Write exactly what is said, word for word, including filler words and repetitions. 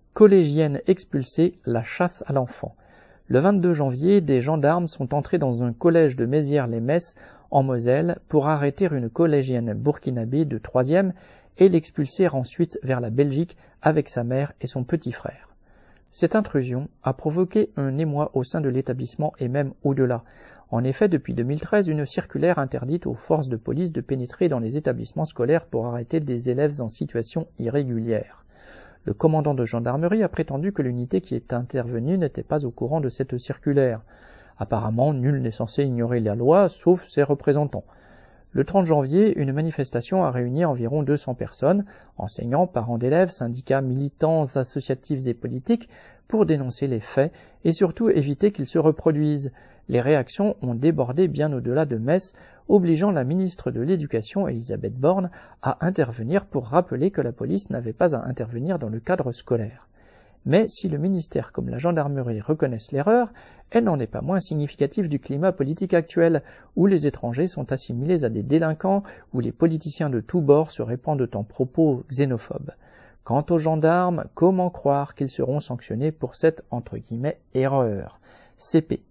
Collégienne expulsée, la chasse à l'enfant. Le vingt-deux janvier, des gendarmes sont entrés dans un collège de Mézières-les-Messes, en Moselle, pour arrêter une collégienne burkinabé de troisième et l'expulser ensuite vers la Belgique avec sa mère et son petit frère. Cette intrusion a provoqué un émoi au sein de l'établissement et même au-delà. En effet, depuis deux mille treize, une circulaire interdite aux forces de police de pénétrer dans les établissements scolaires pour arrêter des élèves en situation irrégulière. Le commandant de gendarmerie a prétendu que l'unité qui est intervenue n'était pas au courant de cette circulaire. Apparemment, nul n'est censé ignorer la loi, sauf ses représentants. Le trente janvier, une manifestation a réuni environ deux cents personnes, enseignants, parents d'élèves, syndicats, militants, associatifs et politiques, pour dénoncer les faits et surtout éviter qu'ils se reproduisent. Les réactions ont débordé bien au-delà de Metz, obligeant la ministre de l'Éducation, Elisabeth Borne, à intervenir pour rappeler que la police n'avait pas à intervenir dans le cadre scolaire. Mais si le ministère comme la gendarmerie reconnaissent l'erreur, elle n'en est pas moins significative du climat politique actuel, où les étrangers sont assimilés à des délinquants, où les politiciens de tous bords se répandent en propos xénophobes. Quant aux gendarmes, comment croire qu'ils seront sanctionnés pour cette entre guillemets erreur? C P.